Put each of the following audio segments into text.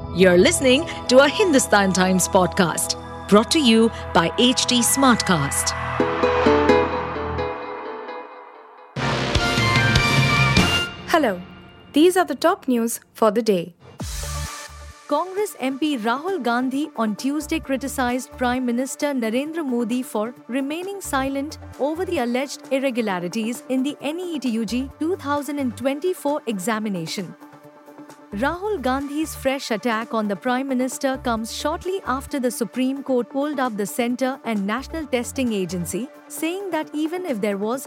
You're listening to a Hindustan Times podcast brought to you by HT Smartcast. Hello, these are the top news for the day. Congress MP Rahul Gandhi on Tuesday criticized Prime Minister Narendra Modi for remaining silent over the alleged irregularities in the NEET-UG 2024 examination. Rahul Gandhi's fresh attack on the Prime Minister comes shortly after the Supreme Court pulled up the Centre and National Testing Agency, saying that even if there was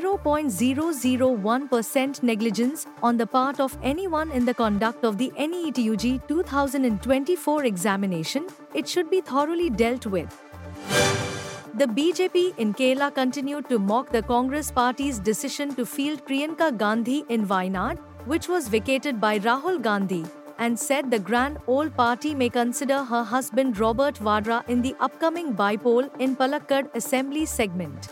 0.001% negligence on the part of anyone in the conduct of the NEET-UG 2024 examination, it should be thoroughly dealt with. The BJP in Kerala continued to mock the Congress party's decision to field Priyanka Gandhi in Wayanad, which was vacated by Rahul Gandhi, and said the grand old party may consider her husband Robert Vadra in the upcoming by-poll in Palakkad Assembly segment.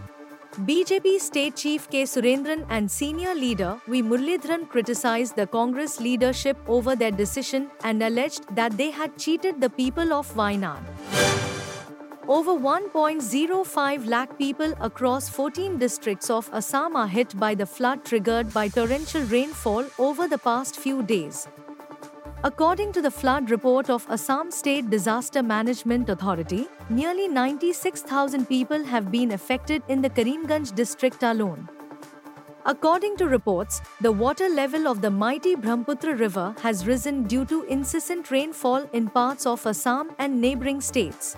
BJP State Chief K. Surendran and senior leader V. Muralidharan criticized the Congress leadership over their decision and alleged that they had cheated the people of Wayanad. Over 1.05 lakh people across 14 districts of Assam are hit by the flood triggered by torrential rainfall over the past few days. According to the flood report of Assam State Disaster Management Authority, nearly 96,000 people have been affected in the Karimganj district alone. According to reports, the water level of the mighty Brahmaputra River has risen due to incessant rainfall in parts of Assam and neighboring states.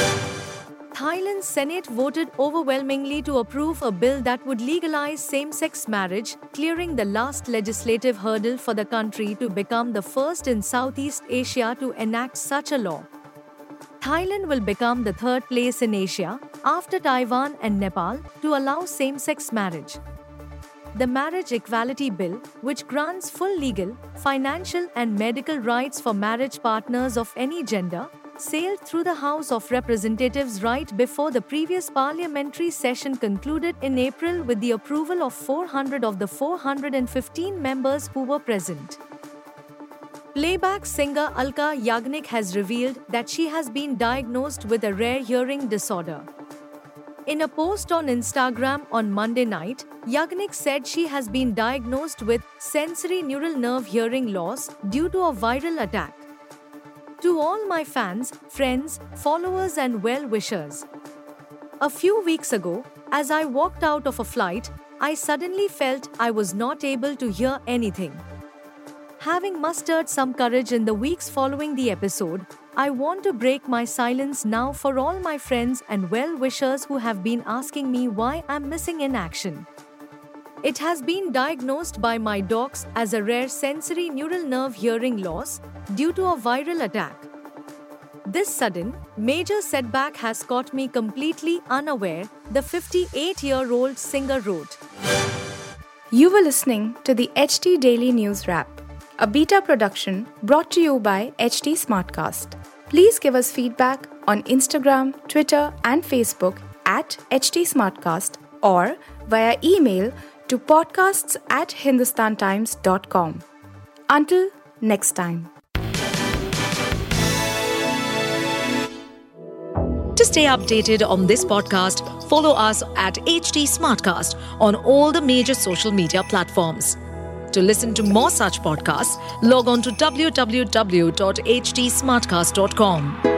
Thailand's Senate voted overwhelmingly to approve a bill that would legalize same-sex marriage, clearing the last legislative hurdle for the country to become the first in Southeast Asia to enact such a law. Thailand will become the third place in Asia, after Taiwan and Nepal, to allow same-sex marriage. The Marriage Equality Bill, which grants full legal, financial and medical rights for marriage partners of any gender, sailed through the House of Representatives right before the previous parliamentary session concluded in April with the approval of 400 of the 415 members who were present. Playback singer Alka Yagnik has revealed that she has been diagnosed with a rare hearing disorder. In a post on Instagram on Monday night, Yagnik said she has been diagnosed with sensory neural nerve hearing loss due to a viral attack. To all my fans, friends, followers and well-wishers. A few weeks ago, as I walked out of a flight, I suddenly felt I was not able to hear anything. Having mustered some courage in the weeks following the episode, I want to break my silence now for all my friends and well-wishers who have been asking me why I'm missing in action. It has been diagnosed by my docs as a rare sensory neural nerve hearing loss due to a viral attack. This sudden, major setback has caught me completely unaware, the 58-year-old singer wrote. You were listening to the HT Daily News Wrap, a beta production brought to you by HT Smartcast. Please give us feedback on Instagram, Twitter and Facebook at HT Smartcast or via email to podcasts@hindustantimes.com. Until next time. To stay updated on this podcast, follow us at HT Smartcast on all the major social media platforms. To listen to more such podcasts, log on to www.htsmartcast.com.